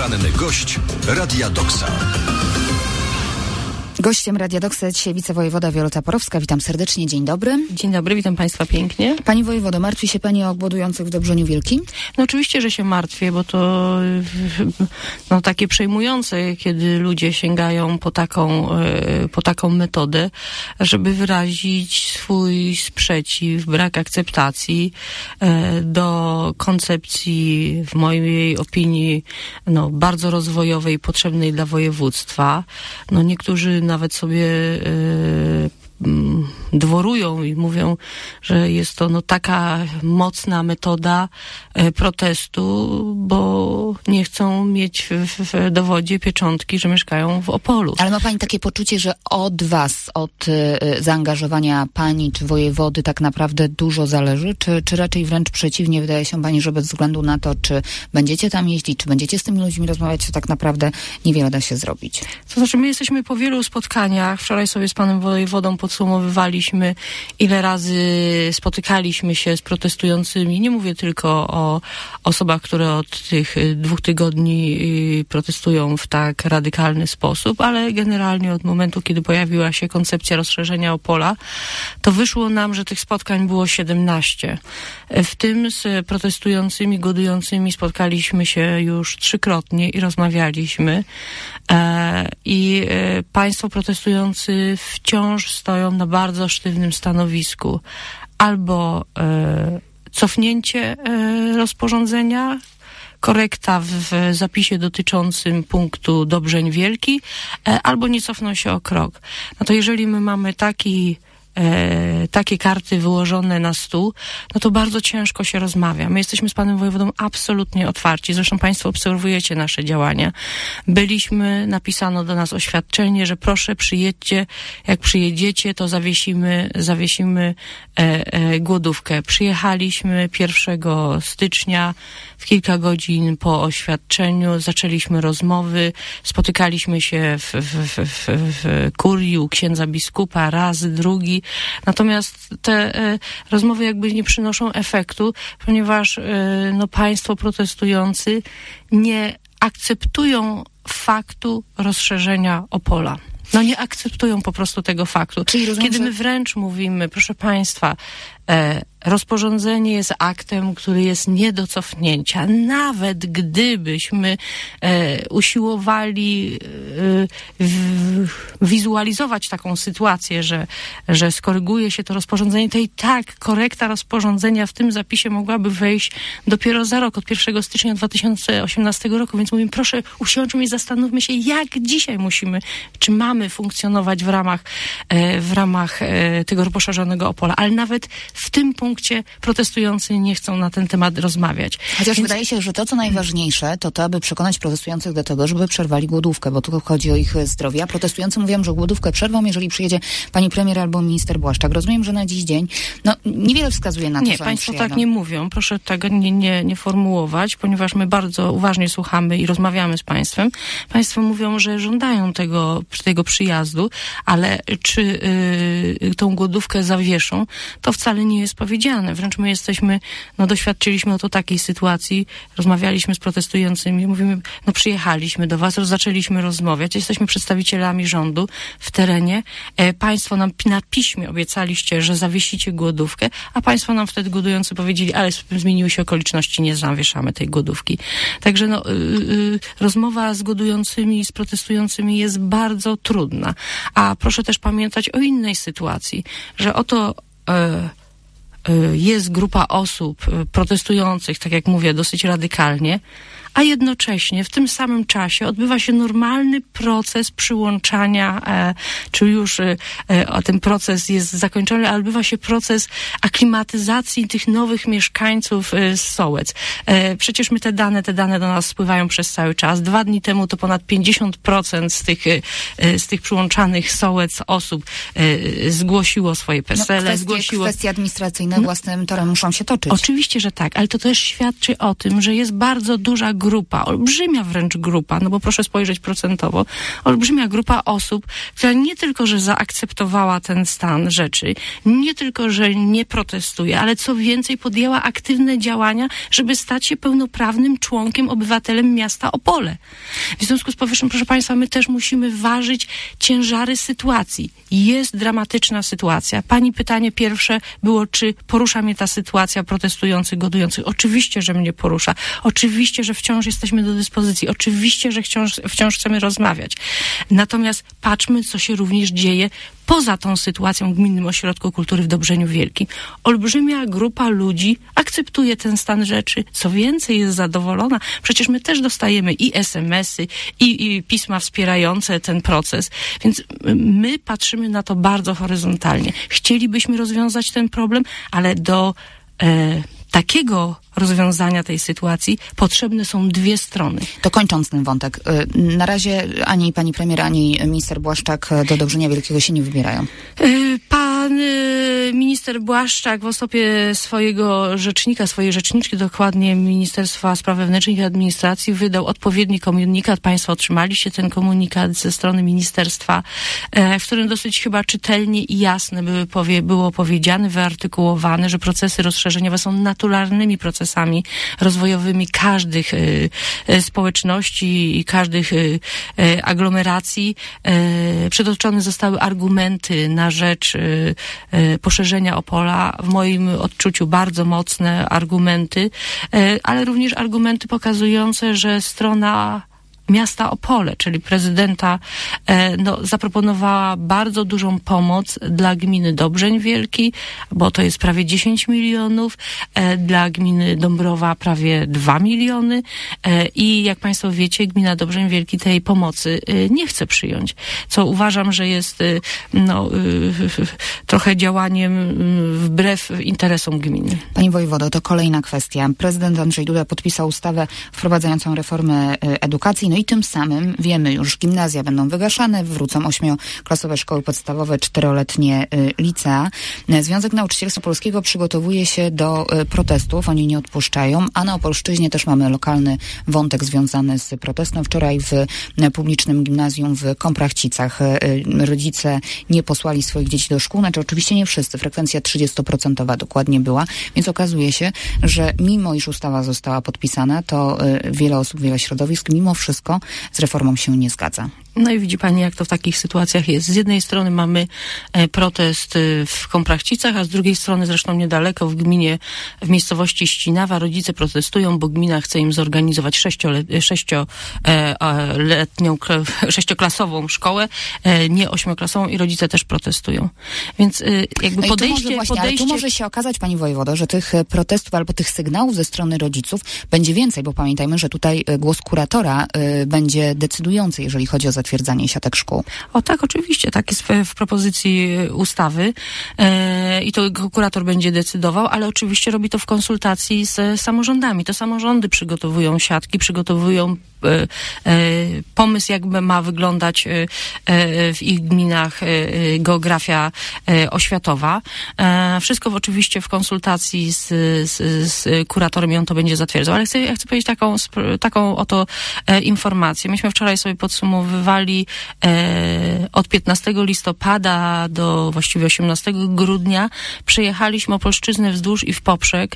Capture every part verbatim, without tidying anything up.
Poranny gość Radia Doksa. Gościem Radia Doksa dzisiaj wicewojewoda Wioletta Porowska. Witam serdecznie, dzień dobry. Dzień dobry, witam Państwa pięknie. Pani wojewodo, martwi się Pani o głodujących w Dobrzeniu Wielkim? No oczywiście, że się martwię, bo to no, takie przejmujące, kiedy ludzie sięgają po taką, po taką metodę, żeby wyrazić swój sprzeciw, brak akceptacji do koncepcji, w mojej opinii, no, bardzo rozwojowej, potrzebnej dla województwa. No niektórzy nawet sobie y, dworują i mówią, że jest to no taka mocna metoda e, protestu, bo nie chcą mieć w, w, w dowodzie pieczątki, że mieszkają w Opolu. Ale ma Pani takie poczucie, że od Was, od y, zaangażowania Pani czy wojewody tak naprawdę dużo zależy? Czy, czy raczej wręcz przeciwnie, wydaje się Pani, że bez względu na to, czy będziecie tam jeździć, czy będziecie z tymi ludźmi rozmawiać, to tak naprawdę niewiele da się zrobić? To znaczy, my jesteśmy po wielu spotkaniach. Wczoraj sobie z panem wojewodą podsumowywaliśmy, ile razy spotykaliśmy się z protestującymi. Nie mówię tylko o osobach, które od tych dwóch tygodni protestują w tak radykalny sposób, ale generalnie od momentu, kiedy pojawiła się koncepcja rozszerzenia Opola, to wyszło nam, że tych spotkań było siedemnaście. W tym z protestującymi, głodującymi spotkaliśmy się już trzykrotnie i rozmawialiśmy. E, I e, państwo protestujący wciąż stoją na bardzo sztywnym stanowisku. Albo e, cofnięcie e, rozporządzenia, korekta w, w zapisie dotyczącym punktu Dobrzeń Wielki, e, albo nie cofną się o krok. No to jeżeli my mamy taki E, takie karty wyłożone na stół, no to bardzo ciężko się rozmawia. My jesteśmy z panem wojewodą absolutnie otwarci. Zresztą państwo obserwujecie nasze działania. Byliśmy, napisano do nas oświadczenie, że proszę przyjedźcie, jak przyjedziecie, to zawiesimy, zawiesimy e, e, głodówkę. Przyjechaliśmy pierwszego stycznia, w kilka godzin po oświadczeniu zaczęliśmy rozmowy, spotykaliśmy się w, w, w, w, w kurii u księdza biskupa raz, drugi. Natomiast te e, rozmowy jakby nie przynoszą efektu, ponieważ e, no, państwo protestujący nie akceptują faktu rozszerzenia Opola. No nie akceptują po prostu tego faktu. Czyli rozumiem, Kiedy my że... wręcz mówimy, proszę państwa, e, rozporządzenie jest aktem, który jest nie do cofnięcia. Nawet gdybyśmy e, usiłowali e, w, wizualizować taką sytuację, że, że skoryguje się to rozporządzenie, to i tak korekta rozporządzenia w tym zapisie mogłaby wejść dopiero za rok, od pierwszego stycznia dwa tysiące osiemnastego roku. Więc mówimy, proszę usiądźmy i zastanówmy się, jak dzisiaj musimy, czy mamy funkcjonować w ramach, e, w ramach e, tego poszerzonego Opola. Ale nawet w tym punkcie protestujący nie chcą na ten temat rozmawiać. Chociaż Więc... wydaje się, że to, co najważniejsze, to to, aby przekonać protestujących do tego, żeby przerwali głodówkę, bo tu chodzi o ich zdrowie. A protestujący mówią, że głodówkę przerwą, jeżeli przyjedzie pani premier albo minister Błaszczak. Rozumiem, że na dziś dzień, no, niewiele wskazuje na to, nie, że państwo oni tak nie mówią. Proszę tego nie, nie, nie formułować, ponieważ my bardzo uważnie słuchamy i rozmawiamy z państwem. Państwo mówią, że żądają tego, tego przyjazdu, ale czy y, tą głodówkę zawieszą, to wcale nie jest powiedziane. Wręcz my jesteśmy, no doświadczyliśmy oto takiej sytuacji, rozmawialiśmy z protestującymi, mówimy, no przyjechaliśmy do was, zaczęliśmy rozmawiać, jesteśmy przedstawicielami rządu w terenie, e, państwo nam na piśmie obiecaliście, że zawiesicie głodówkę, a państwo nam wtedy głodujący powiedzieli, ale zmieniły się okoliczności, nie zawieszamy tej głodówki. Także no, y, y, rozmowa z głodującymi, z protestującymi jest bardzo trudna. A proszę też pamiętać o innej sytuacji, że oto y, jest grupa osób protestujących, tak jak mówię, dosyć radykalnie, a jednocześnie w tym samym czasie odbywa się normalny proces przyłączania, e, czy już e, ten proces jest zakończony, ale odbywa się proces aklimatyzacji tych nowych mieszkańców e, z Sołec. E, przecież my te dane, te dane do nas spływają przez cały czas. Dwa dni temu to ponad pięćdziesiąt procent z tych, e, z tych przyłączanych Sołec osób e, zgłosiło swoje PESEL-e, no, kwestie, zgłosiło... kwestie administracyjne własnym torem muszą się toczyć. Oczywiście, że tak, ale to też świadczy o tym, że jest bardzo duża grupa, olbrzymia wręcz grupa, no bo proszę spojrzeć procentowo, olbrzymia grupa osób, która nie tylko, że zaakceptowała ten stan rzeczy, nie tylko, że nie protestuje, ale co więcej podjęła aktywne działania, żeby stać się pełnoprawnym członkiem, obywatelem miasta Opole. W związku z powyższym, proszę Państwa, my też musimy ważyć ciężary sytuacji. Jest dramatyczna sytuacja. Pani pytanie pierwsze było, czy porusza mnie ta sytuacja protestujących, godujących. Oczywiście, że mnie porusza. Oczywiście, że wciąż jesteśmy do dyspozycji. Oczywiście, że wciąż, wciąż chcemy rozmawiać. Natomiast patrzmy, co się również dzieje poza tą sytuacją w Gminnym Ośrodku Kultury w Dobrzeniu Wielkim. Olbrzymia grupa ludzi akceptuje ten stan rzeczy. Co więcej, jest zadowolona. Przecież my też dostajemy i es em esy, i, i pisma wspierające ten proces. Więc my patrzymy na to bardzo horyzontalnie. Chcielibyśmy rozwiązać ten problem, ale do e, takiego rozwiązania tej sytuacji potrzebne są dwie strony. To kończąc ten wątek, na razie ani pani premier, ani minister Błaszczak do Dobrzenia Wielkiego się nie wybierają. Pan minister Błaszczak w osobie swojego rzecznika, swojej rzeczniczki, dokładnie Ministerstwa Spraw Wewnętrznych i Administracji, wydał odpowiedni komunikat. Państwo otrzymaliście ten komunikat ze strony ministerstwa, w którym dosyć chyba czytelnie i jasne były powie, było powiedziane, wyartykułowane, że procesy rozszerzeniowe są naturalnymi procesami rozwojowymi każdych y, y, społeczności i każdych y, y, aglomeracji. Y, przytoczone zostały argumenty na rzecz y, y, poszerzenia Opola. W moim odczuciu bardzo mocne argumenty, y, ale również argumenty pokazujące, że strona miasta Opole, czyli prezydenta, no, zaproponowała bardzo dużą pomoc dla gminy Dobrzeń Wielki, bo to jest prawie dziesięć milionów, dla gminy Dąbrowa prawie dwa miliony i jak Państwo wiecie, gmina Dobrzeń Wielki tej pomocy nie chce przyjąć, co uważam, że jest no, trochę działaniem wbrew interesom gminy. Pani wojewodo, to kolejna kwestia. Prezydent Andrzej Duda podpisał ustawę wprowadzającą reformę edukacji, no i tym samym wiemy już, gimnazja będą wygaszane, wrócą ośmioklasowe szkoły podstawowe, czteroletnie y, licea. Związek Nauczycielstwa Polskiego przygotowuje się do y, protestów, oni nie odpuszczają, a na Opolszczyźnie też mamy lokalny wątek związany z protestem. Wczoraj w y, publicznym gimnazjum w Komprachcicach y, rodzice nie posłali swoich dzieci do szkół, znaczy oczywiście nie wszyscy, frekwencja trzydziestoprocentowa dokładnie była, więc okazuje się, że mimo iż ustawa została podpisana, to y, wiele osób, wiele środowisk mimo wszystko z reformą się nie zgadza. No i widzi Pani, jak to w takich sytuacjach jest. Z jednej strony mamy e, protest e, w Komprachcicach, a z drugiej strony, zresztą niedaleko w gminie, w miejscowości Ścinawa, rodzice protestują, bo gmina chce im zorganizować sześciole, sześcio, e, letnią, sześcioklasową szkołę, e, nie ośmioklasową, i rodzice też protestują. Więc e, jakby no podejście... może właśnie, podejście... Ale tu może się okazać, Pani wojewodo, że tych protestów albo tych sygnałów ze strony rodziców będzie więcej, bo pamiętajmy, że tutaj głos kuratora y, będzie decydujący, jeżeli chodzi o zatwierdzanie siatek szkół. O tak, oczywiście, tak jest w, w propozycji ustawy e, i to kurator będzie decydował, ale oczywiście robi to w konsultacji z samorządami. To samorządy przygotowują siatki, przygotowują e, e, pomysł, jak ma wyglądać e, e, w ich gminach e, geografia e, oświatowa. E, wszystko w, oczywiście w konsultacji z, z, z kuratorem i on to będzie zatwierdzał. Ale chcę, ja chcę powiedzieć taką, taką oto e, informację. Myśmy wczoraj sobie podsumowywali e, od piętnastego listopada do właściwie osiemnastego grudnia przejechaliśmy Opolszczyznę wzdłuż i w poprzek.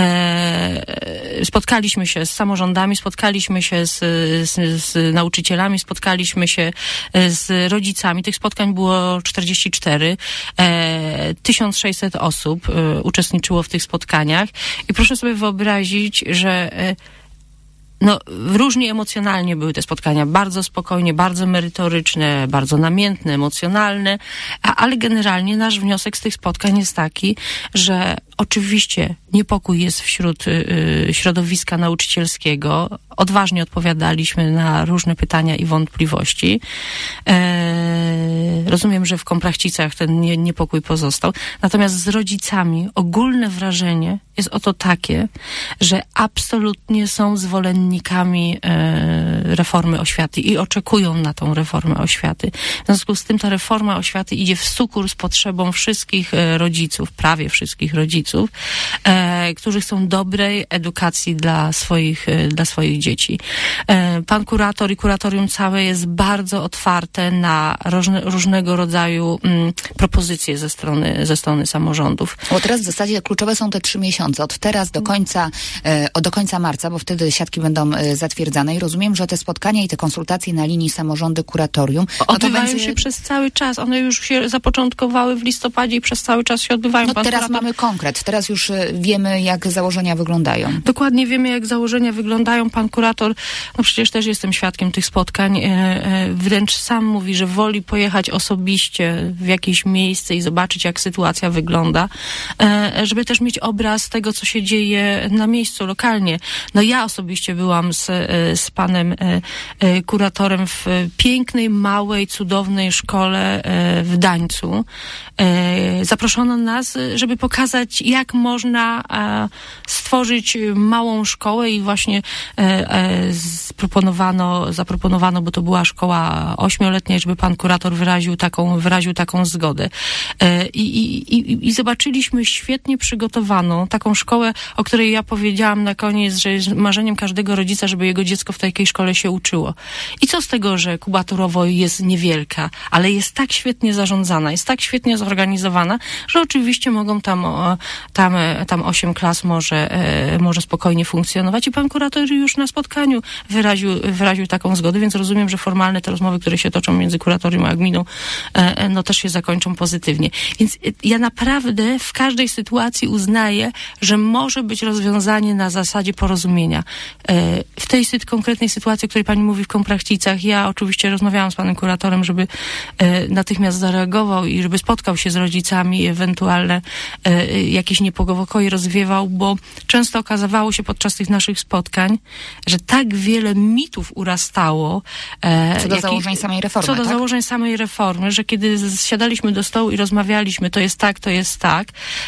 E, spotkaliśmy się z samorządami, spotkaliśmy się z, z, z nauczycielami, spotkaliśmy się z rodzicami. Tych spotkań było czterdzieści cztery. E, tysiąc sześćset osób e, uczestniczyło w tych spotkaniach i proszę sobie wyobrazić, że e, no, różnie emocjonalnie były te spotkania, bardzo spokojnie, bardzo merytoryczne, bardzo namiętne, emocjonalne, a, ale generalnie nasz wniosek z tych spotkań jest taki, że oczywiście niepokój jest wśród y, środowiska nauczycielskiego. Odważnie odpowiadaliśmy na różne pytania i wątpliwości. E, rozumiem, że w Komprachcicach ten nie, niepokój pozostał. Natomiast z rodzicami ogólne wrażenie jest oto takie, że absolutnie są zwolennikami e, reformy oświaty i oczekują na tą reformę oświaty. W związku z tym ta reforma oświaty idzie w sukurs z potrzebą wszystkich e, rodziców, prawie wszystkich rodziców. rodziców, e, którzy chcą dobrej edukacji dla swoich, e, dla swoich dzieci. E, pan kurator i kuratorium całe jest bardzo otwarte na różne, różnego rodzaju m, propozycje ze strony, ze strony samorządów. Bo teraz w zasadzie kluczowe są te trzy miesiące. Od teraz do końca, e, do końca marca, bo wtedy siatki będą e, zatwierdzane i rozumiem, że te spotkania i te konsultacje na linii samorządy kuratorium no odbywają będzie... się przez cały czas. One już się zapoczątkowały w listopadzie i przez cały czas się odbywają. No Pan teraz kurator... mamy konkret. Teraz już e, wiemy, jak założenia wyglądają. Dokładnie wiemy, jak założenia wyglądają. Pan kurator, no przecież też jestem świadkiem tych spotkań, e, e, wręcz sam mówi, że woli pojechać osobiście w jakieś miejsce i zobaczyć, jak sytuacja wygląda, e, żeby też mieć obraz tego, co się dzieje na miejscu, lokalnie. No ja osobiście byłam z, z panem kuratorem w pięknej, małej, cudownej szkole w Dańcu. Zaproszono nas, żeby pokazać, jak można stworzyć małą szkołę i właśnie zaproponowano, zaproponowano, bo to była szkoła ośmioletnia, żeby pan kurator wyraził taką, wyraził taką zgodę. I, i, i, i zobaczyliśmy świetnie przygotowaną taką szkołę, o której ja powiedziałam na koniec, że jest marzeniem każdego rodzica, żeby jego dziecko w takiej szkole się uczyło. I co z tego, że kubaturowo jest niewielka, ale jest tak świetnie zarządzana, jest tak świetnie zorganizowana, że oczywiście mogą tam, tam, tam osiem klas może, może spokojnie funkcjonować i pan kurator już na spotkaniu wyraził, wyraził taką zgodę, więc rozumiem, że formalne te rozmowy, które się toczą między kuratorium a gminą, no też się zakończą pozytywnie. Więc ja naprawdę w każdej sytuacji uznaję, że może być rozwiązanie na zasadzie porozumienia. W tej sy- konkretnej sytuacji, o której pani mówi w Komprachcicach, ja oczywiście rozmawiałam z panem kuratorem, żeby natychmiast zareagował i żeby spotkał się z rodzicami i ewentualne jakieś niepokoje rozwiewał, bo często okazywało się podczas tych naszych spotkań, że tak wiele mitów urastało. Co do założeń samej reformy, Co do tak? założeń samej reformy, że kiedy siadaliśmy do stołu i rozmawialiśmy, to jest tak, to jest tak,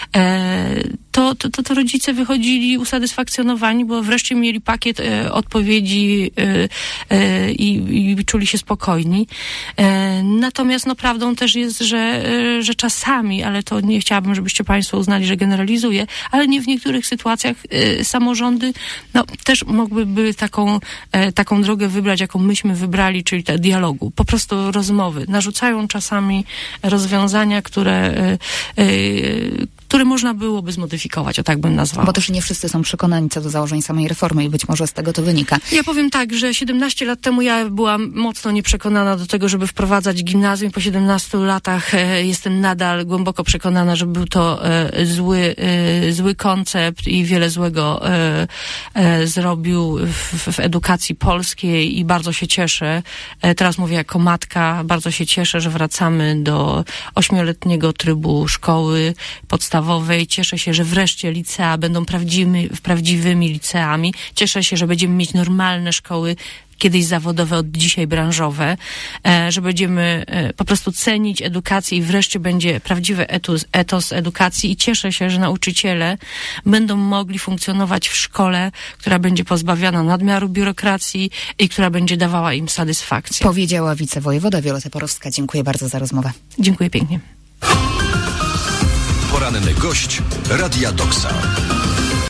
to, to, to, to rodzice wychodzili usatysfakcjonowani, bo wreszcie mieli pakiet e, odpowiedzi e, e, i, i czuli się spokojni. E, natomiast no prawdą też jest, że, e, że czasami, ale to nie chciałabym, żebyście państwo uznali, że generalizuję, ale nie w niektórych sytuacjach e, samorządy no, też mogłyby taką, e, taką drogę wybrać, jaką myśmy wybrali, czyli te dialogu. Po prostu rozmowy. Narzucają czasami rozwiązania, które e, e, które można byłoby zmodyfikować, o tak bym nazwała. Bo też nie wszyscy są przekonani co do założeń samej reformy i być może z tego to wynika. Ja powiem tak, że siedemnaście lat temu ja byłam mocno nieprzekonana do tego, żeby wprowadzać gimnazjum. Po siedemnastu latach e, jestem nadal głęboko przekonana, że był to e, zły, e, zły koncept i wiele złego e, e, zrobił w, w edukacji polskiej i bardzo się cieszę. E, teraz mówię jako matka, bardzo się cieszę, że wracamy do ośmioletniego trybu szkoły podstawowej. Cieszę się, że wreszcie licea będą prawdziwymi, prawdziwymi liceami. Cieszę się, że będziemy mieć normalne szkoły, kiedyś zawodowe, od dzisiaj branżowe, że będziemy po prostu cenić edukację i wreszcie będzie prawdziwy etos, etos edukacji i cieszę się, że nauczyciele będą mogli funkcjonować w szkole, która będzie pozbawiona nadmiaru biurokracji i która będzie dawała im satysfakcję. Powiedziała wicewojewoda Wioletta Porowska. Dziękuję bardzo za rozmowę. Dziękuję pięknie. Poranny gość Radia Doksa.